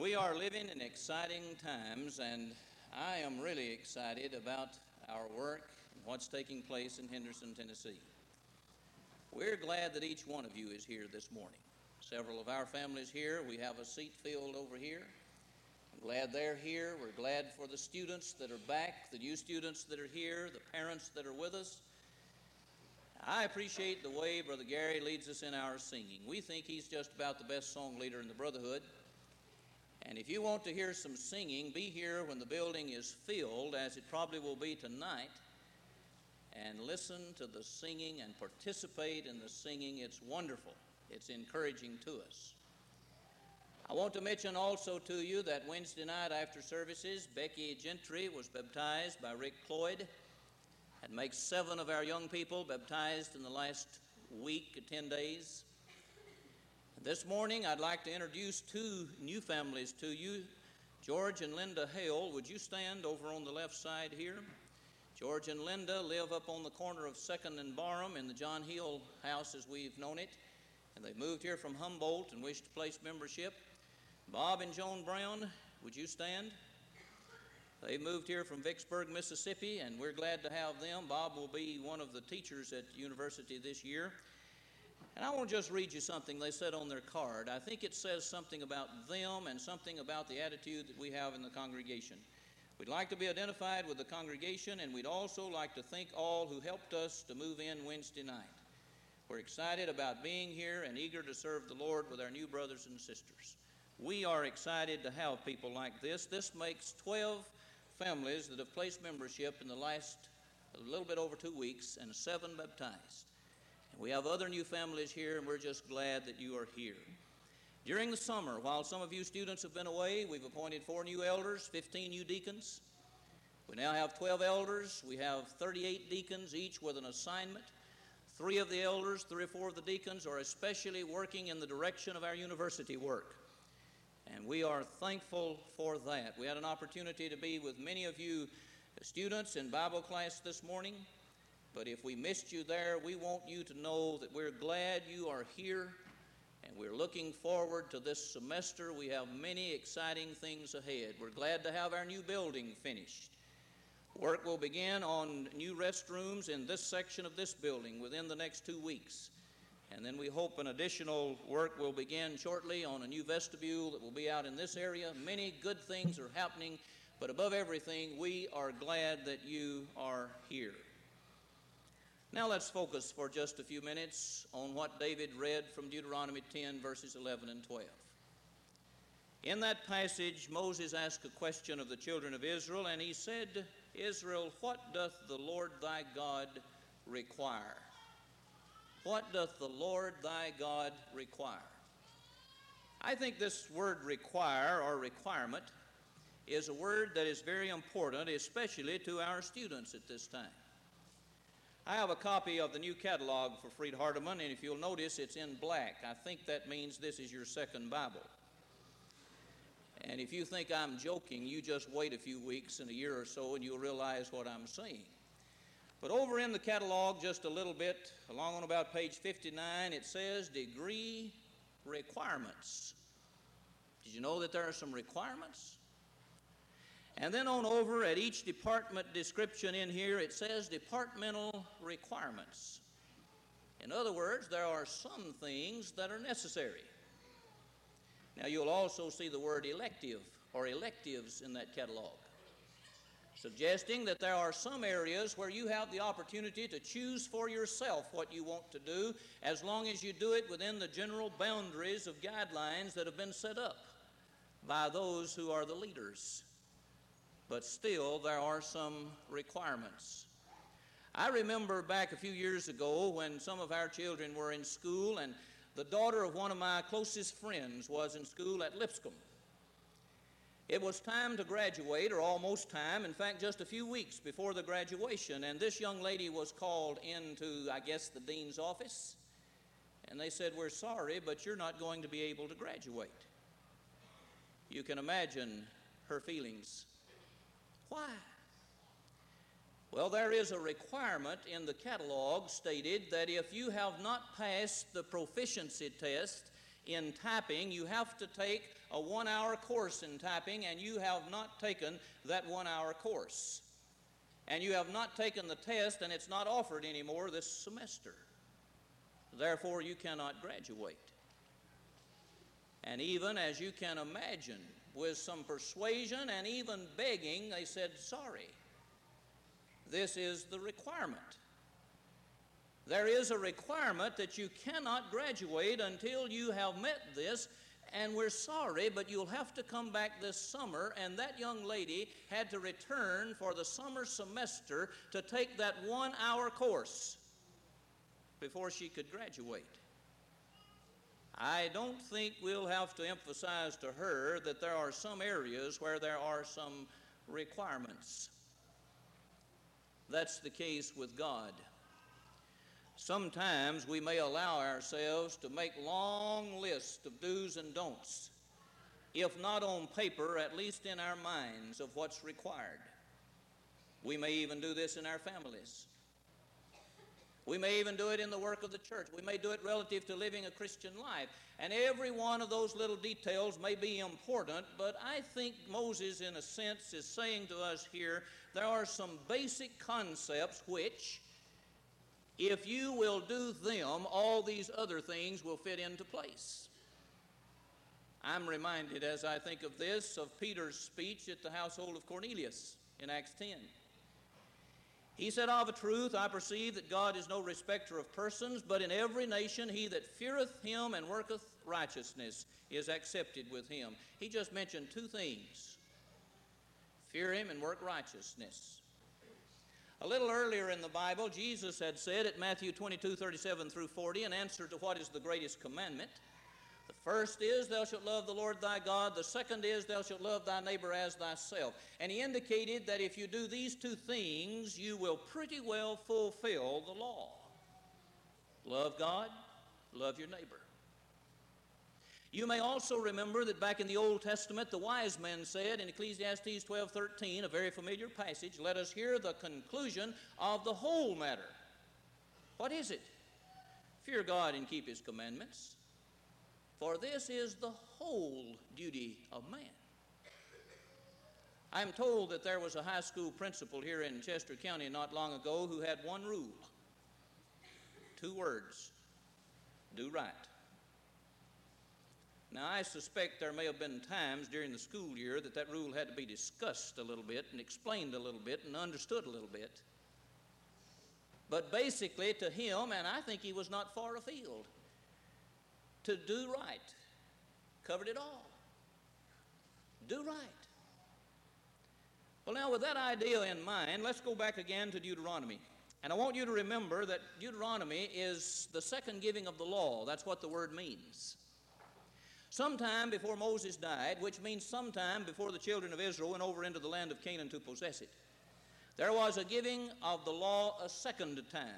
We are living in exciting times, and I am really excited about our work and what's taking place in Henderson, Tennessee. We're glad that each one of you is here this morning. Several of our families here. We have a seat filled over here. I'm glad they're here. We're glad for the students that are back, the new students that are here, the parents that are with us. I appreciate the way Brother Gary leads us in our singing. We think he's just about the best song leader in the Brotherhood. And if you want to hear some singing, be here when the building is filled, as it probably will be tonight, and listen to the singing and participate in the singing. It's wonderful. It's encouraging to us. I want to mention also to you that Wednesday night after services, Becky Gentry was baptized by Rick Cloyd. That makes 7 of our young people baptized in the last week, 10 days. This morning, I'd like to introduce 2 new families to you. George and Linda Hale, would you stand over on the left side here? George and Linda live up on the corner of 2nd and Barham in the John Hill house as we've known it. And they moved here from Humboldt and wish to place membership. Bob and Joan Brown, would you stand? They moved here from Vicksburg, Mississippi, and we're glad to have them. Bob will be one of the teachers at university this year. And I want to just read you something they said on their card. I think it says something about them and something about the attitude that we have in the congregation. We'd like to be identified with the congregation, and we'd also like to thank all who helped us to move in Wednesday night. We're excited about being here and eager to serve the Lord with our new brothers and sisters. We are excited to have people like this. This makes 12 families that have placed membership in the last a little bit over 2 weeks, and 7 baptized. And we have other new families here, and we're just glad that you are here. During the summer, while some of you students have been away, we've appointed 4 new elders, 15 new deacons. We now have 12 elders. We have 38 deacons, each with an assignment. 3 of the elders, 3 or 4 of the deacons are especially working in the direction of our university work. And we are thankful for that. We had an opportunity to be with many of you students in Bible class this morning. But if we missed you there, we want you to know that we're glad you are here, and we're looking forward to this semester. We have many exciting things ahead. We're glad to have our new building finished. Work will begin on new restrooms in this section of this building within the next 2 weeks. And then we hope an additional work will begin shortly on a new vestibule that will be out in this area. Many good things are happening, but above everything, we are glad that you are here. Now let's focus for just a few minutes on what David read from Deuteronomy 10, verses 11 and 12. In that passage, Moses asked a question of the children of Israel, and he said, Israel, what doth the Lord thy God require? What doth the Lord thy God require? I think this word require or requirement is a word that is very important, especially to our students at this time. I have a copy of the new catalog for Freed Hardeman, and if you'll notice, it's in black. I think that means this is your second Bible. And if you think I'm joking, you just wait a few weeks and a year or so, and you'll realize what I'm saying. But over in the catalog, just a little bit, along on about page 59, it says degree requirements. Did you know that there are some requirements? And then on over at each department description in here, it says departmental requirements. In other words, there are some things that are necessary. Now you'll also see the word elective or electives in that catalog, suggesting that there are some areas where you have the opportunity to choose for yourself what you want to do, as long as you do it within the general boundaries of guidelines that have been set up by those who are the leaders. But still, there are some requirements. I remember back a few years ago when some of our children were in school, and the daughter of one of my closest friends was in school at Lipscomb. It was time to graduate, or almost time, in fact, just a few weeks before the graduation, and this young lady was called into, I guess, the dean's office, and they said, we're sorry, but you're not going to be able to graduate. You can imagine her feelings. Why? Well, there is a requirement in the catalog stated that if you have not passed the proficiency test in typing, you have to take a 1-hour course in typing, and you have not taken that 1-hour course. And you have not taken the test, and it's not offered anymore this semester. Therefore, you cannot graduate. And even as you can imagine, with some persuasion and even begging, they said, sorry. This is the requirement. There is a requirement that you cannot graduate until you have met this, and we're sorry, but you'll have to come back this summer. And that young lady had to return for the summer semester to take that 1-hour course before she could graduate. I don't think we'll have to emphasize to her that there are some areas where there are some requirements. That's the case with God. Sometimes we may allow ourselves to make long lists of do's and don'ts, if not on paper, at least in our minds, of what's required. We may even do this in our families. We may even do it in the work of the church. We may do it relative to living a Christian life. And every one of those little details may be important, but I think Moses, in a sense, is saying to us here, there are some basic concepts which, if you will do them, all these other things will fit into place. I'm reminded, as I think of this, of Peter's speech at the household of Cornelius in Acts 10. He said, of a truth, I perceive that God is no respecter of persons, but in every nation he that feareth him and worketh righteousness is accepted with him. He just mentioned two things: fear him and work righteousness. A little earlier in the Bible, Jesus had said at Matthew 22:37 through 40, in answer to what is the greatest commandment, the first is, thou shalt love the Lord thy God. The second is, thou shalt love thy neighbor as thyself. And he indicated that if you do these two things, you will pretty well fulfill the law. Love God, love your neighbor. You may also remember that back in the Old Testament, the wise men said in Ecclesiastes 12:13, a very familiar passage, let us hear the conclusion of the whole matter. What is it? Fear God and keep his commandments, for this is the whole duty of man. I'm told that there was a high school principal here in Chester County not long ago who had one rule. 2 words: do right. Now, I suspect there may have been times during the school year that rule had to be discussed a little bit and explained a little bit and understood a little bit. But basically to him, and I think he was not far afield, to do right covered it all. Do right. Well, now with that idea in mind, let's go back again to Deuteronomy. And I want you to remember that Deuteronomy is the second giving of the law. That's what the word means. Sometime before Moses died, which means sometime before the children of Israel went over into the land of Canaan to possess it, there was a giving of the law a second time.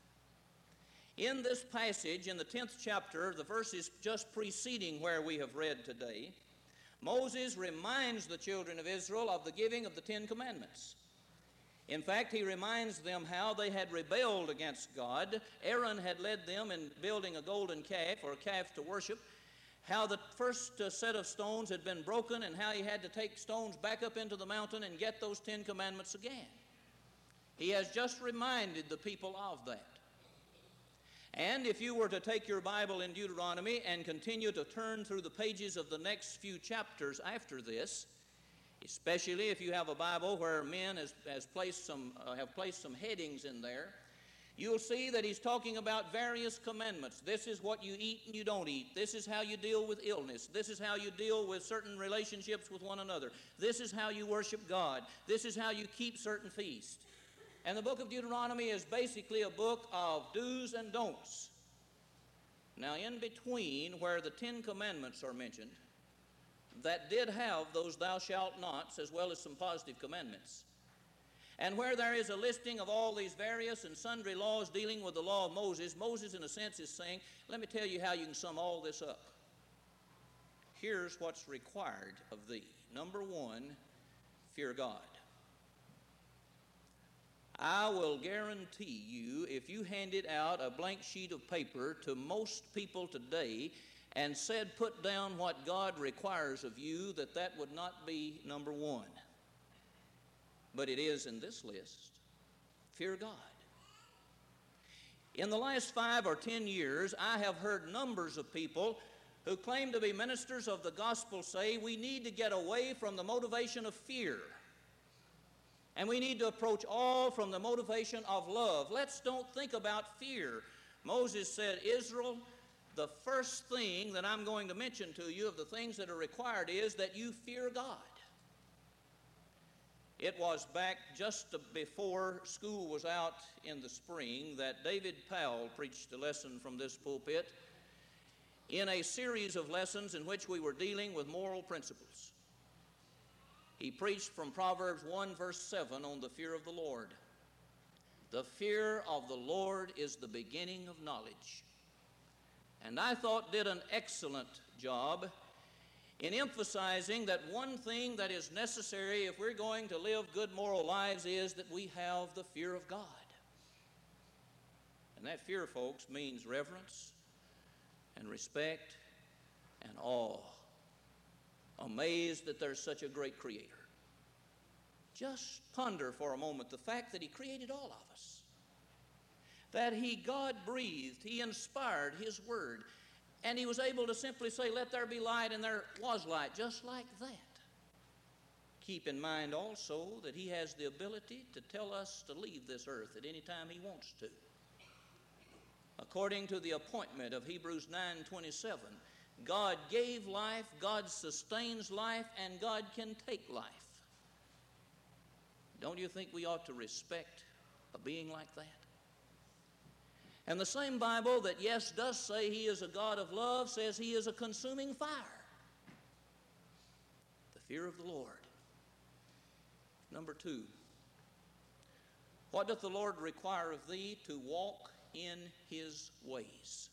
In this passage, in the 10th chapter, the verses just preceding where we have read today, Moses reminds the children of Israel of the giving of the 10 Commandments. In fact, he reminds them how they had rebelled against God. Aaron had led them in building a golden calf, or a calf to worship, how the first set of stones had been broken, and how he had to take stones back up into the mountain and get those 10 Commandments again. He has just reminded the people of that. And if you were to take your Bible in Deuteronomy and continue to turn through the pages of the next few chapters after this, especially if you have a Bible where men have placed some headings in there, you'll see that he's talking about various commandments. This is what you eat and you don't eat. This is how you deal with illness. This is how you deal with certain relationships with one another. This is how you worship God. This is how you keep certain feasts. And the book of Deuteronomy is basically a book of do's and don'ts. Now, in between where the 10 Commandments are mentioned, that did have those thou shalt nots as well as some positive commandments. And where there is a listing of all these various and sundry laws dealing with the law of Moses, Moses in a sense is saying, let me tell you how you can sum all this up. Here's what's required of thee. Number 1, fear God. I will guarantee you, if you handed out a blank sheet of paper to most people today and said, put down what God requires of you, that would not be number one. But it is in this list. Fear God. In the last 5 or 10 years, I have heard numbers of people who claim to be ministers of the gospel say we need to get away from the motivation of fear. And we need to approach all from the motivation of love. Let's don't think about fear. Moses said, Israel, the first thing that I'm going to mention to you of the things that are required is that you fear God. It was back just before school was out in the spring that David Powell preached a lesson from this pulpit in a series of lessons in which we were dealing with moral principles. He preached from Proverbs 1 verse 7 on the fear of the Lord. The fear of the Lord is the beginning of knowledge. And I thought did an excellent job in emphasizing that one thing that is necessary if we're going to live good moral lives is that we have the fear of God. And that fear, folks, means reverence and respect and awe. Amazed that there's such a great Creator. Just ponder for a moment the fact that He created all of us. That God breathed, He inspired His Word, and He was able to simply say, let there be light, and there was light, just like that. Keep in mind also that He has the ability to tell us to leave this earth at any time He wants to. According to the appointment of Hebrews 9:27, God gave life, God sustains life, and God can take life. Don't you think we ought to respect a being like that? And the same Bible that, yes, does say He is a God of love, says He is a consuming fire. The fear of the Lord. Number 2, what doth the Lord require of thee? To walk in His ways.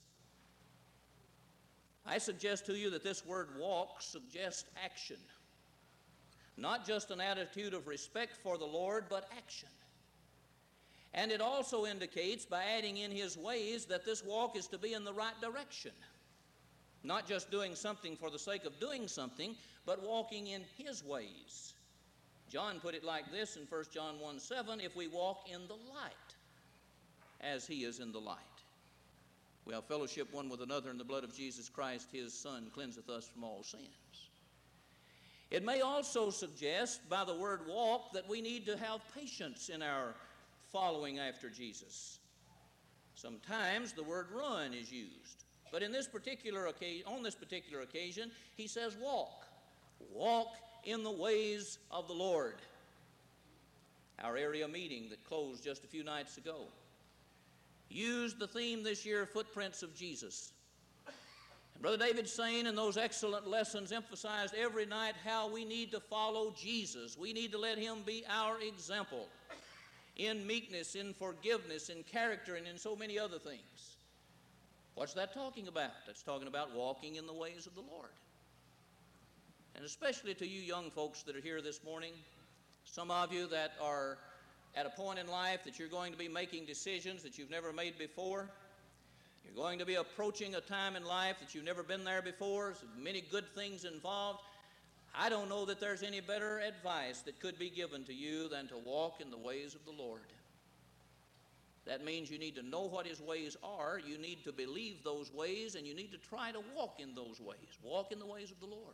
I suggest to you that this word walk suggests action. Not just an attitude of respect for the Lord, but action. And it also indicates, by adding in His ways, that this walk is to be in the right direction. Not just doing something for the sake of doing something, but walking in His ways. John put it like this in 1 John 1:7, if we walk in the light, as He is in the light. We have fellowship one with another in the blood of Jesus Christ, His Son, cleanseth us from all sins. It may also suggest, by the word walk, that we need to have patience in our following after Jesus. Sometimes the word run is used, but on this particular occasion, He says walk. Walk in the ways of the Lord. Our area meeting that closed just a few nights ago used the theme this year, Footprints of Jesus. And Brother David Sain in those excellent lessons emphasized every night how we need to follow Jesus. We need to let Him be our example in meekness, in forgiveness, in character, and in so many other things. What's that talking about? That's talking about walking in the ways of the Lord. And especially to you young folks that are here this morning, some of you that are at a point in life that you're going to be making decisions that you've never made before. You're going to be approaching a time in life that you've never been there before. So many good things involved. I don't know that there's any better advice that could be given to you than to walk in the ways of the Lord. That means you need to know what His ways are. You need to believe those ways, and you need to try to walk in those ways. Walk in the ways of the Lord.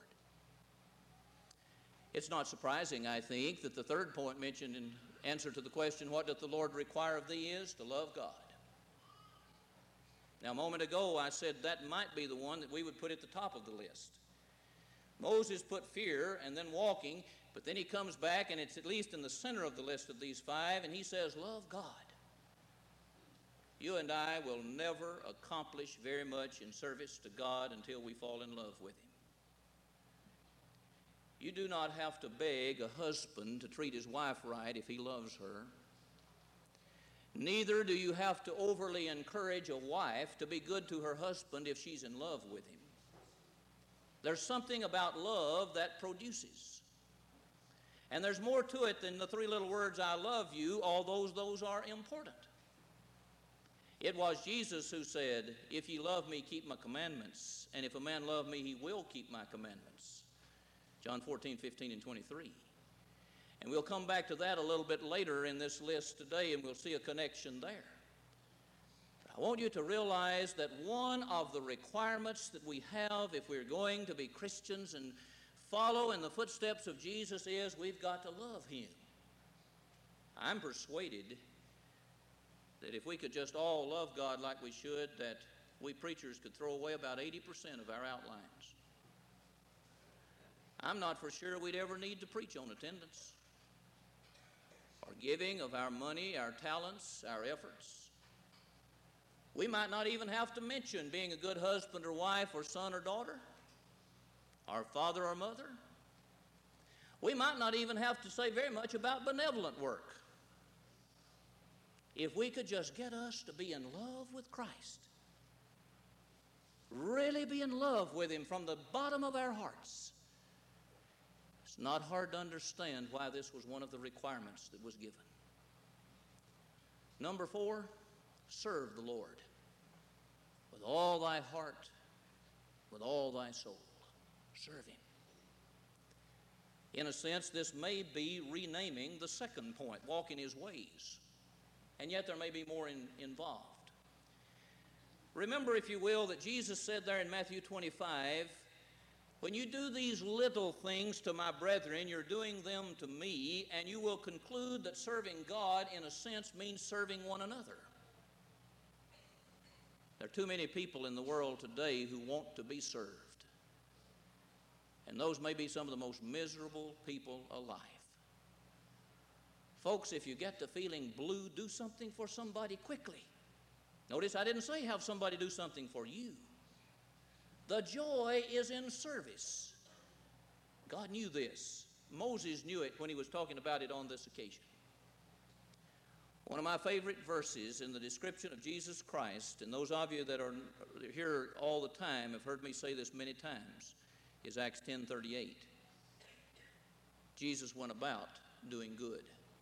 It's not surprising, I think, that the third point mentioned in answer to the question, what doth the Lord require of thee, is to love God. Now, a moment ago, I said that might be the one that we would put at the top of the list. Moses put fear and then walking, but then he comes back, and it's at least in the center of the list of these 5, and he says, love God. You and I will never accomplish very much in service to God until we fall in love with Him. You do not have to beg a husband to treat his wife right if he loves her. Neither do you have to overly encourage a wife to be good to her husband if she's in love with him. There's something about love that produces. And there's more to it than the 3 little words, I love you, although those are important. It was Jesus who said, "If ye love me, keep my commandments. And if a man love me, he will keep my commandments." John 14, 15, and 23. And we'll come back to that a little bit later in this list today, and we'll see a connection there. I want you to realize that one of the requirements that we have if we're going to be Christians and follow in the footsteps of Jesus is we've got to love him. I'm persuaded that if we could just all love God like we should, that we preachers could throw away about 80% of our outlines. I'm not for sure we'd ever need to preach on attendance or giving of our money, our talents, our efforts. We might not even have to mention being a good husband or wife or son or daughter, or father or mother. We might not even have to say very much about benevolent work. If we could just get us to be in love with Christ, really be in love with him from the bottom of our hearts, it's not hard to understand why this was one of the requirements that was given. Number 4, serve the Lord with all thy heart, with all thy soul. Serve him. In a sense, this may be renaming the second point, walk in his ways. And yet there may be more involved. Remember, if you will, that Jesus said there in Matthew 25, when you do these little things to my brethren, you're doing them to me, and you will conclude that serving God, in a sense, means serving one another. There are too many people in the world today who want to be served. And those may be some of the most miserable people alive. Folks, if you get to feeling blue, do something for somebody quickly. Notice I didn't say have somebody do something for you. The joy is in service. God knew this. Moses knew it when he was talking about it on this occasion. One of my favorite verses in the description of Jesus Christ, and those of you that are here all the time have heard me say this many times, is Acts 10:38. Jesus went about doing good.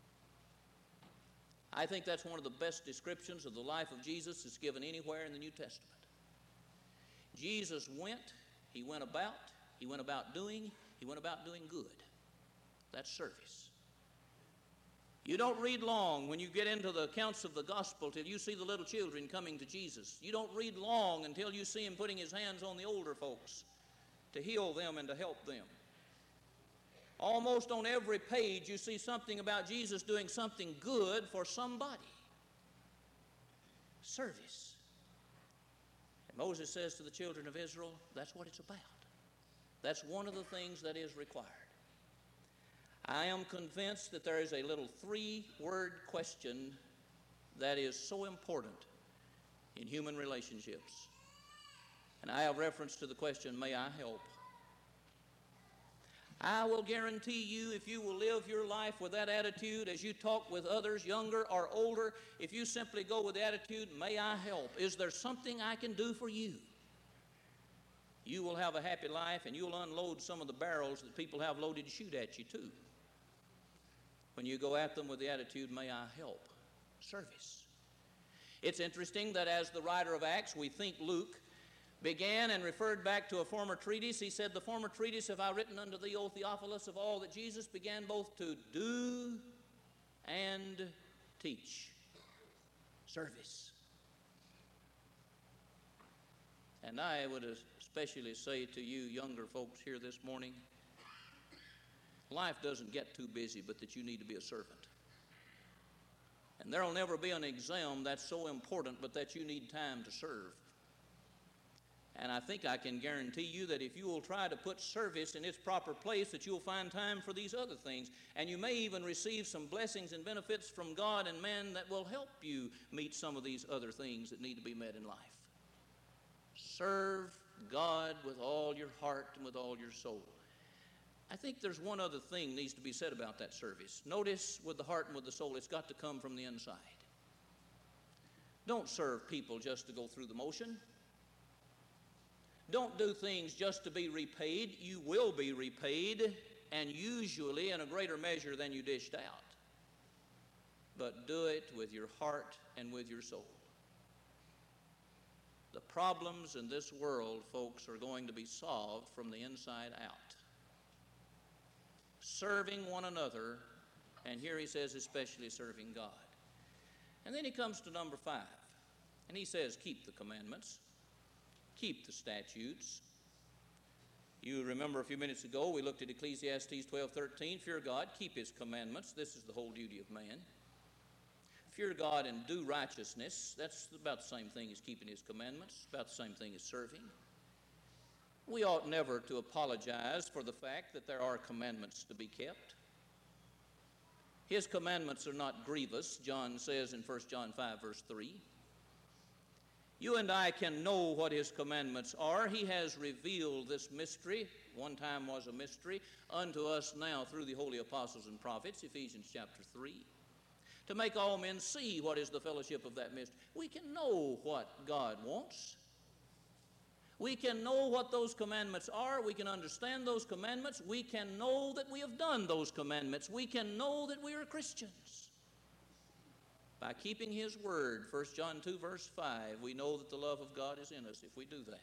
I think that's one of the best descriptions of the life of Jesus that's given anywhere in the New Testament. Jesus went about doing good. That's service. You don't read long when you get into the accounts of the gospel till you see the little children coming to Jesus. You don't read long until you see him putting his hands on the older folks to heal them and to help them. Almost on every page you see something about Jesus doing something good for somebody. Service. And Moses says to the children of Israel, that's what it's about. That's one of the things that is required. I am convinced that there is a little 3-word question that is so important in human relationships. And I have reference to the question, may I help? I will guarantee you, if you will live your life with that attitude as you talk with others, younger or older, if you simply go with the attitude, may I help? Is there something I can do for you? You will have a happy life, and you'll unload some of the barrels that people have loaded to shoot at you too. When you go at them with the attitude, may I help? Service. It's interesting that as the writer of Acts, we think Luke, began and referred back to a former treatise. He said, the former treatise have I written unto thee, O Theophilus, of all that Jesus began both to do and teach. Service. And I would especially say to you younger folks here this morning, life doesn't get too busy, but that you need to be a servant. And there will never be an exam that's so important, but that you need time to serve. And I think I can guarantee you that if you will try to put service in its proper place, that you'll find time for these other things. And you may even receive some blessings and benefits from God and man that will help you meet some of these other things that need to be met in life. Serve God with all your heart and with all your soul. I think there's one other thing needs to be said about that service. Notice, with the heart and with the soul, it's got to come from the inside. Don't serve people just to go through the motion. Don't do things just to be repaid. You will be repaid, and usually in a greater measure than you dished out. But do it with your heart and with your soul. The problems in this world, folks, are going to be solved from the inside out. Serving one another, and here he says especially serving God. And then he comes to number 5, and he says keep the commandments, keep the statutes. You remember a few minutes ago we looked at Ecclesiastes 12:13, fear God, keep his commandments. This is the whole duty of man. Fear God and do righteousness. That's about the same thing as keeping his commandments, about the same thing as serving. We ought never to apologize for the fact that there are commandments to be kept. His commandments are not grievous, John says in 1 John 5, verse 3. You and I can know what his commandments are. He has revealed this mystery, one time was a mystery, unto us now through the holy apostles and prophets, Ephesians chapter 3. To make all men see what is the fellowship of that mystery. We can know what God wants. We can know what those commandments are. We can understand those commandments. We can know that we have done those commandments. We can know that we are Christians. By keeping his word, 1 John 2, verse 5, we know that the love of God is in us if we do that.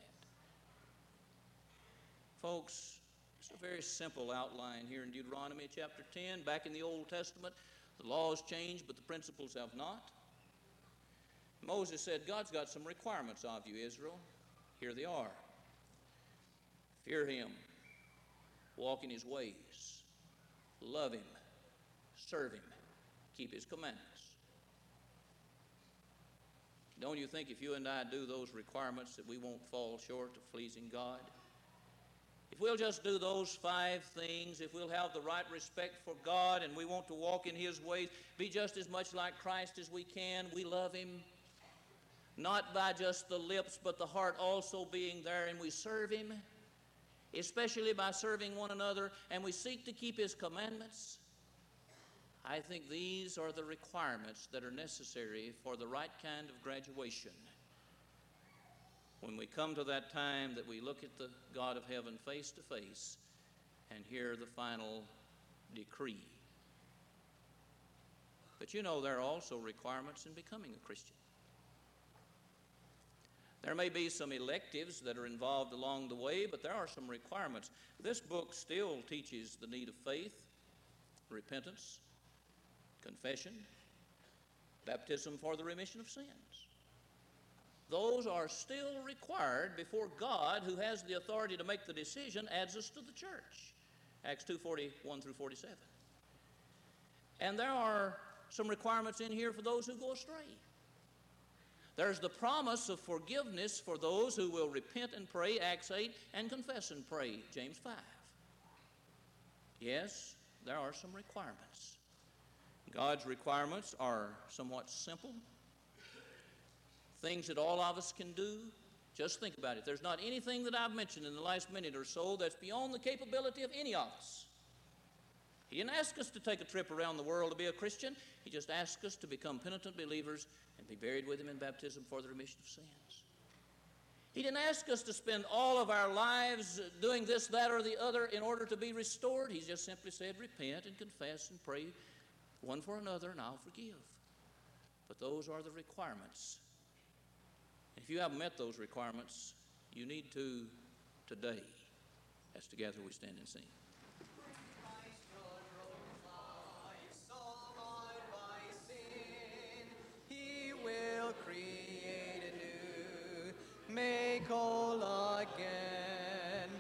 Folks, it's a very simple outline here in Deuteronomy chapter 10. Back in the Old Testament, the laws changed, but the principles have not. Moses said, God's got some requirements of you, Israel. Here they are. Fear him, walk in his ways, love him, serve him, keep his commandments. Don't you think if you and I do those requirements that we won't fall short of pleasing God? If we'll just do those 5 things, if we'll have the right respect for God and we want to walk in his ways, be just as much like Christ as we can, we love him, not by just the lips but the heart also being there, and we serve him, especially by serving one another, and we seek to keep his commandments. I think these are the requirements that are necessary for the right kind of graduation. When we come to that time that we look at the God of heaven face to face and hear the final decree. But you know, there are also requirements in becoming a Christian. There may be some electives that are involved along the way, but there are some requirements. This book still teaches the need of faith, repentance, confession, baptism for the remission of sins. Those are still required before God, who has the authority to make the decision, adds us to the church. Acts 2:41 through 47. And there are some requirements in here for those who go astray. There's the promise of forgiveness for those who will repent and pray, Acts 8, and confess and pray, James 5. Yes, there are some requirements. God's requirements are somewhat simple, things that all of us can do. Just think about it. There's not anything that I've mentioned in the last minute or so that's beyond the capability of any of us. He didn't ask us to take a trip around the world to be a Christian. He just asked us to become penitent believers and be buried with him in baptism for the remission of sins. He didn't ask us to spend all of our lives doing this, that, or the other in order to be restored. He just simply said, repent and confess and pray one for another, and I'll forgive. But those are the requirements. If you haven't met those requirements, you need to today, as together we stand and sing. Make all